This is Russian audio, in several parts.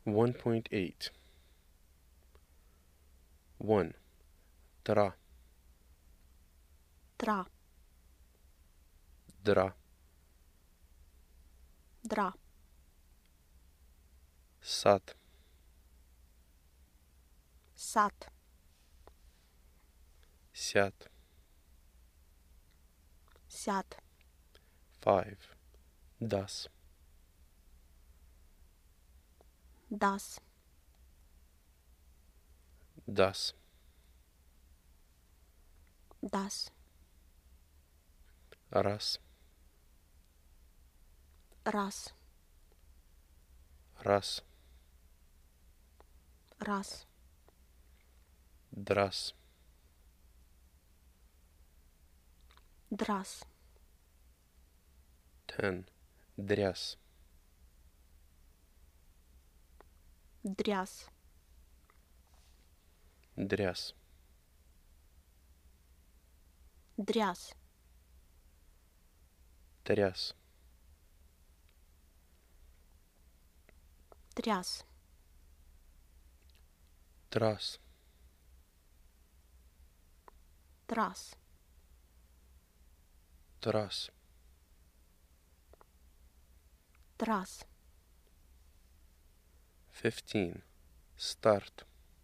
1.8. 1. Dra, Dra, dra, dra, sat, sat, sat. сят, 5. Das, das, das, das, раз, раз, раз, раз, драс, драс, 10. Дряс, дряс, дряс, дряс, тряс, тряс, трас, трас, трас, трас, 15. Старт,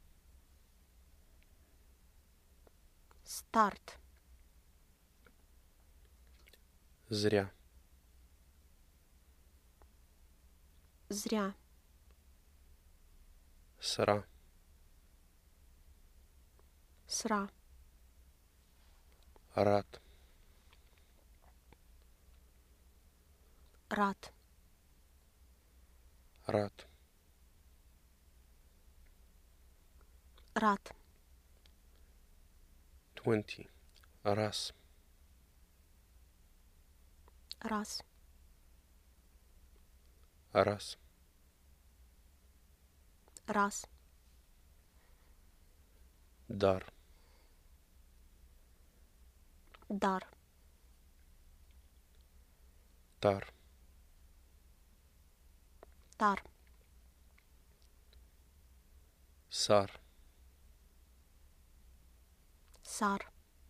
старт, зря, зря, сра, сра, рад, рад, рад, рад, 20. Раз, раз, раз, раз, дар, дар, тар, тар, сар, сар,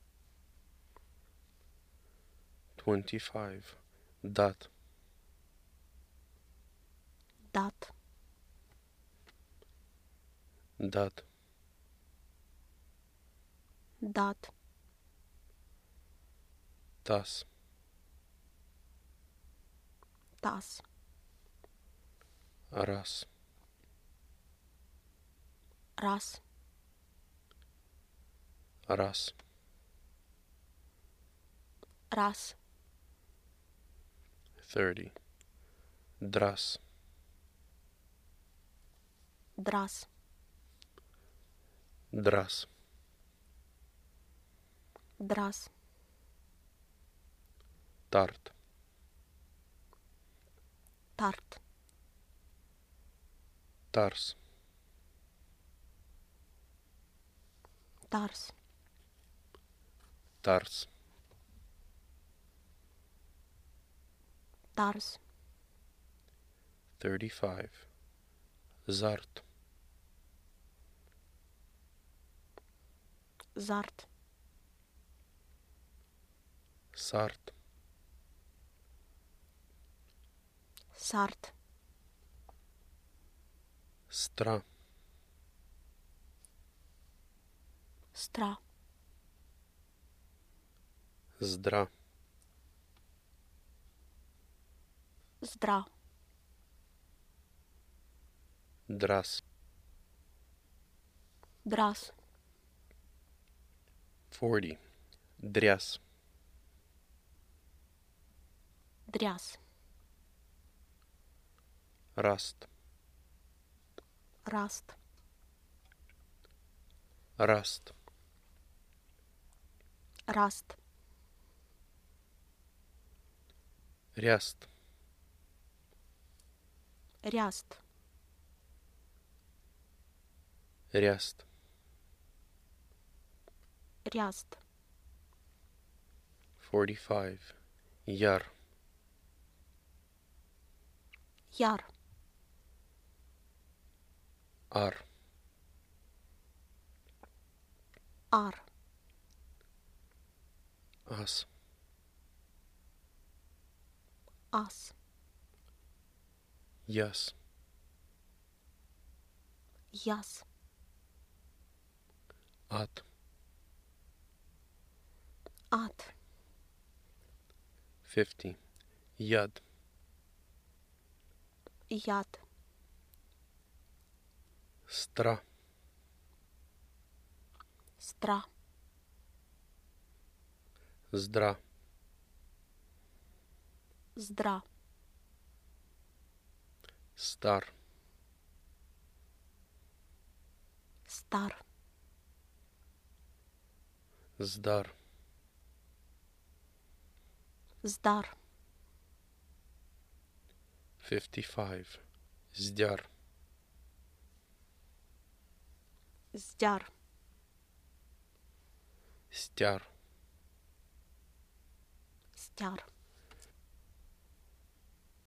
25. Дат, дат, дат, дат, тас, тас, раз, раз, раз, раз, 30. Драс, драс, драс, драс, тарт, тарт, тарс, тарс, тарс, тарс, 35. Зарт, зарт, сарт, сарт, стра, стра, здра, здра, драс, драс, 40. Дряс, дряс, раст, раст, раст, раст, ряст, ряст, ряст, ряст, 45. Яр, яр, Ар. Ар. Ас. Ас. Яс. Яс. Ат. Ат. 50. Яд. Яд. Стра. Стра. Здра. Здра. Стар. Стар. Здар. Здар. 55. Здяр. Здяр. Стяр. Стяр.